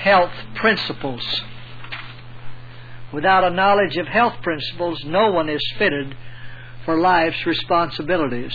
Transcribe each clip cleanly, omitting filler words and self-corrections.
health principles. Without a knowledge of health principles, no one is fitted for life's responsibilities.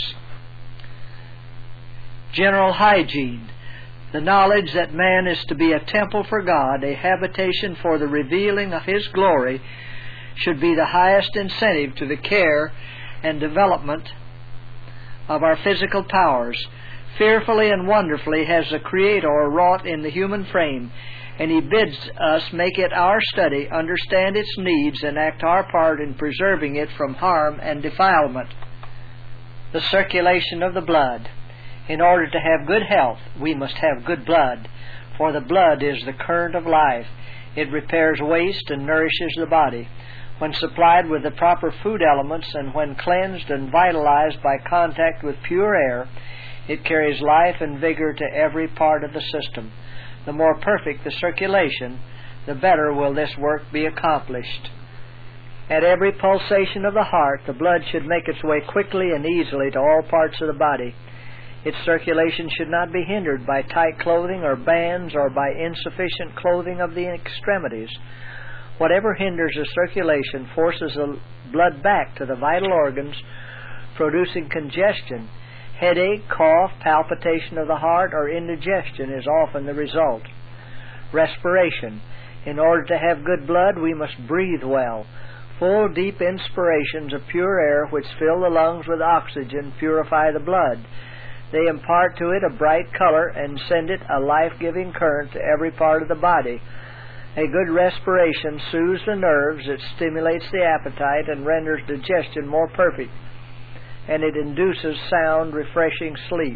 General hygiene. The knowledge that man is to be a temple for God, a habitation for the revealing of His glory, should be the highest incentive to the care and development of our physical powers. Fearfully and wonderfully has the Creator wrought in the human frame, and He bids us make it our study, understand its needs, and act our part in preserving it from harm and defilement. The circulation of the blood. In order to have good health, we must have good blood, for the blood is the current of life. It repairs waste and nourishes the body. When supplied with the proper food elements, and when cleansed and vitalized by contact with pure air, it carries life and vigor to every part of the system. The more perfect the circulation, the better will this work be accomplished. At every pulsation of the heart, the blood should make its way quickly and easily to all parts of the body. Its circulation should not be hindered by tight clothing or bands, or by insufficient clothing of the extremities. Whatever hinders the circulation forces the blood back to the vital organs, producing congestion. Headache, cough, palpitation of the heart, or indigestion is often the result. Respiration. In order to have good blood, we must breathe well. Full, deep inspirations of pure air which fill the lungs with oxygen purify the blood. They impart to it a bright color and send it a life-giving current to every part of the body. A good respiration soothes the nerves, it stimulates the appetite, and renders digestion more perfect, and it induces sound, refreshing sleep.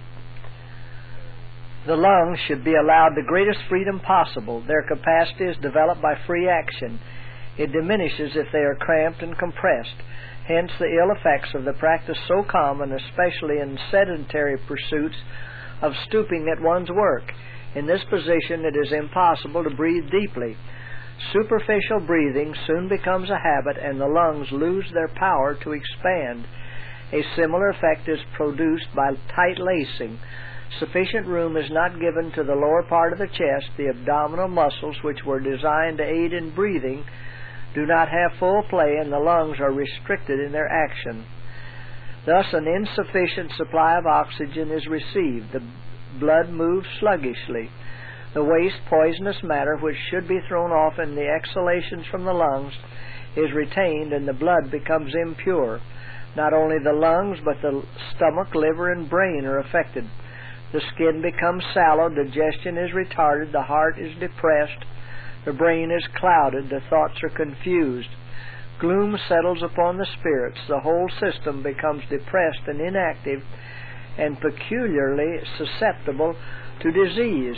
The lungs should be allowed the greatest freedom possible. Their capacity is developed by free action. It diminishes if they are cramped and compressed. Hence the ill effects of the practice so common, especially in sedentary pursuits, of stooping at one's work. In this position it is impossible to breathe deeply. Superficial breathing soon becomes a habit, and the lungs lose their power to expand. A similar effect is produced by tight lacing. Sufficient room is not given to the lower part of the chest. The abdominal muscles, which were designed to aid in breathing, do not have full play, and the lungs are restricted in their action. Thus an insufficient supply of oxygen is received. The blood moves sluggishly. The waste poisonous matter, which should be thrown off in the exhalations from the lungs, is retained, and the blood becomes impure. Not only the lungs, but the stomach, liver, and brain are affected. The skin becomes sallow, digestion is retarded, the heart is depressed, the brain is clouded, the thoughts are confused. Gloom settles upon the spirits, the whole system becomes depressed and inactive, and peculiarly susceptible to disease.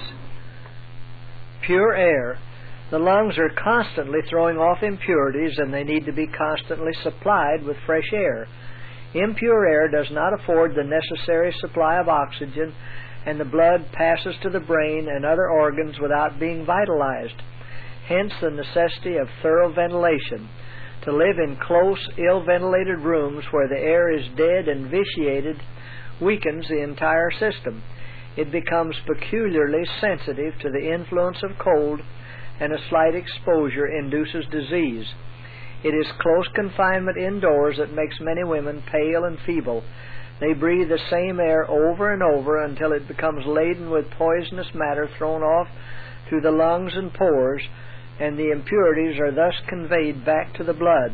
Pure air. The lungs are constantly throwing off impurities, and they need to be constantly supplied with fresh air. Impure air does not afford the necessary supply of oxygen, and the blood passes to the brain and other organs without being vitalized. Hence the necessity of thorough ventilation. To live in close, ill-ventilated rooms where the air is dead and vitiated weakens the entire system. It becomes peculiarly sensitive to the influence of cold, and a slight exposure induces disease. It is close confinement indoors that makes many women pale and feeble. They breathe the same air over and over until it becomes laden with poisonous matter thrown off through the lungs and pores, and the impurities are thus conveyed back to the blood.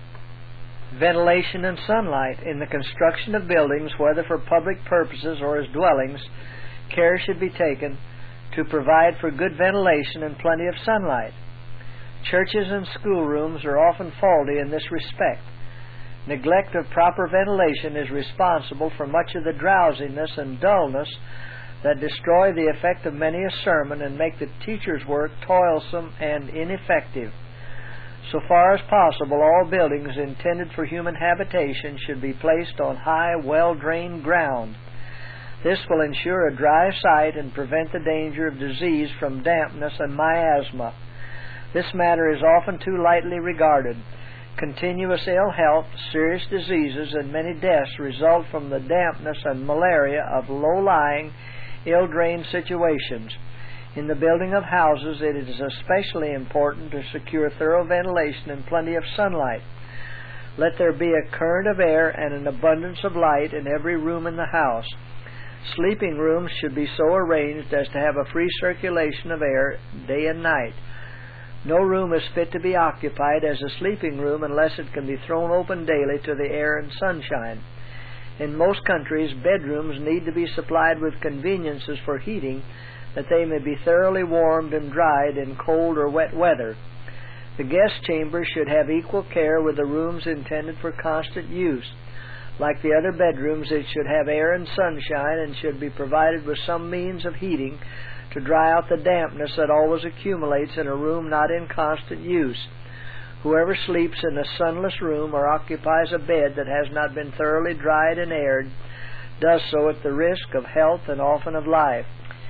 Ventilation and sunlight. In the construction of buildings, whether for public purposes or as dwellings, care should be taken to provide for good ventilation and plenty of sunlight. Churches and schoolrooms are often faulty in this respect. Neglect of proper ventilation is responsible for much of the drowsiness and dullness that destroy the effect of many a sermon and make the teacher's work toilsome and ineffective. So far as possible, all buildings intended for human habitation should be placed on high, well-drained ground. This will ensure a dry site and prevent the danger of disease from dampness and miasma. This matter is often too lightly regarded. Continuous ill health, serious diseases, and many deaths result from the dampness and malaria of low-lying, ill-drained situations. In the building of houses, it is especially important to secure thorough ventilation and plenty of sunlight. Let there be a current of air and an abundance of light in every room in the house. Sleeping rooms should be so arranged as to have a free circulation of air day and night. No room is fit to be occupied as a sleeping room unless it can be thrown open daily to the air and sunshine. In most countries, bedrooms need to be supplied with conveniences for heating, that they may be thoroughly warmed and dried in cold or wet weather. The guest chambers should have equal care with the rooms intended for constant use. Like the other bedrooms, it should have air and sunshine and should be provided with some means of heating to dry out the dampness that always accumulates in a room not in constant use. Whoever sleeps in a sunless room or occupies a bed that has not been thoroughly dried and aired does so at the risk of health and often of life.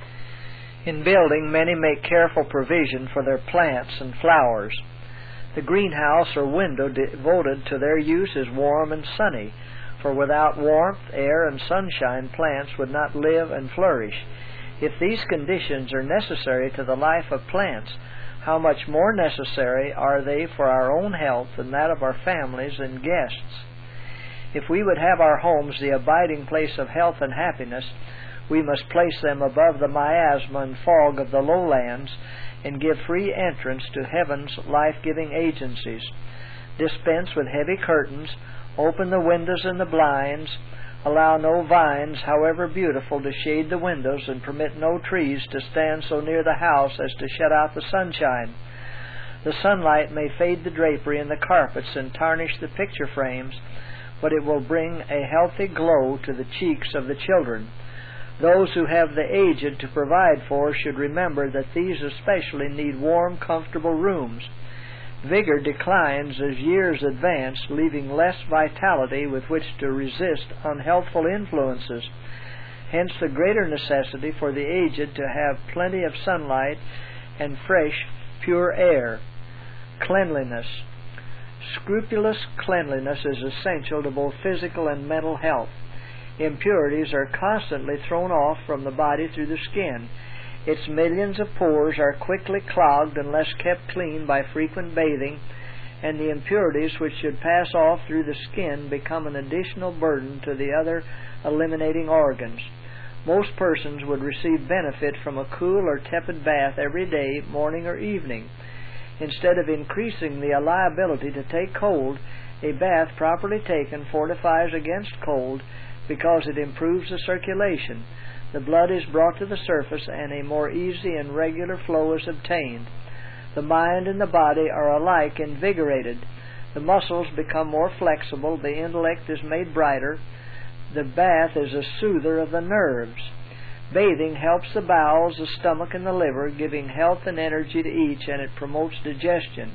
In building, many make careful provision for their plants and flowers. The greenhouse or window devoted to their use is warm and sunny, for without warmth, air, and sunshine, plants would not live and flourish. If these conditions are necessary to the life of plants, how much more necessary are they for our own health and that of our families and guests? If we would have our homes the abiding place of health and happiness, we must place them above the miasma and fog of the lowlands and give free entrance to heaven's life-giving agencies. Dispense with heavy curtains, open the windows and the blinds, allow no vines, however beautiful, to shade the windows, and permit no trees to stand so near the house as to shut out the sunshine. The sunlight may fade the drapery and the carpets and tarnish the picture frames, but it will bring a healthy glow to the cheeks of the children. Those who have the aged to provide for should remember that these especially need warm, comfortable rooms. Vigor declines as years advance, leaving less vitality with which to resist unhealthful influences. Hence the greater necessity for the aged to have plenty of sunlight and fresh, pure air. Cleanliness. Scrupulous cleanliness is essential to both physical and mental health. Impurities are constantly thrown off from the body through the skin. Its millions of pores are quickly clogged unless kept clean by frequent bathing, and the impurities which should pass off through the skin become an additional burden to the other eliminating organs. Most persons would receive benefit from a cool or tepid bath every day, morning or evening. Instead of increasing the liability to take cold, a bath properly taken fortifies against cold because it improves the circulation. The blood is brought to the surface and a more easy and regular flow is obtained. The mind and the body are alike invigorated. The muscles become more flexible, the intellect is made brighter. The bath is a soother of the nerves. Bathing helps the bowels, the stomach, and the liver, giving health and energy to each, and it promotes digestion.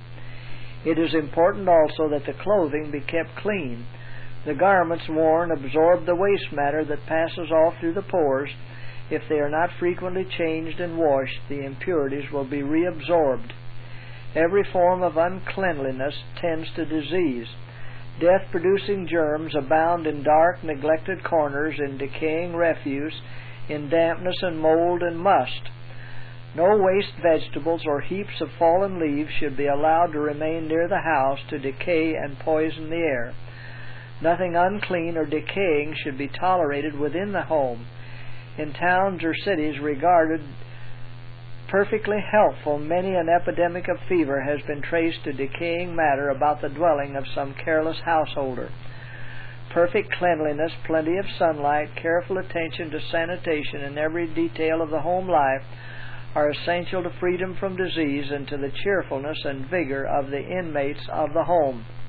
It is important also that the clothing be kept clean. The garments worn absorb the waste matter that passes off through the pores. If they are not frequently changed and washed, the impurities will be reabsorbed. Every form of uncleanliness tends to disease. Death-producing germs abound in dark, neglected corners, in decaying refuse, in dampness and mold and must. No waste vegetables or heaps of fallen leaves should be allowed to remain near the house to decay and poison the air. Nothing unclean or decaying should be tolerated within the home. In towns or cities regarded perfectly healthful, many an epidemic of fever has been traced to decaying matter about the dwelling of some careless householder. Perfect cleanliness, plenty of sunlight, careful attention to sanitation in every detail of the home life are essential to freedom from disease and to the cheerfulness and vigor of the inmates of the home.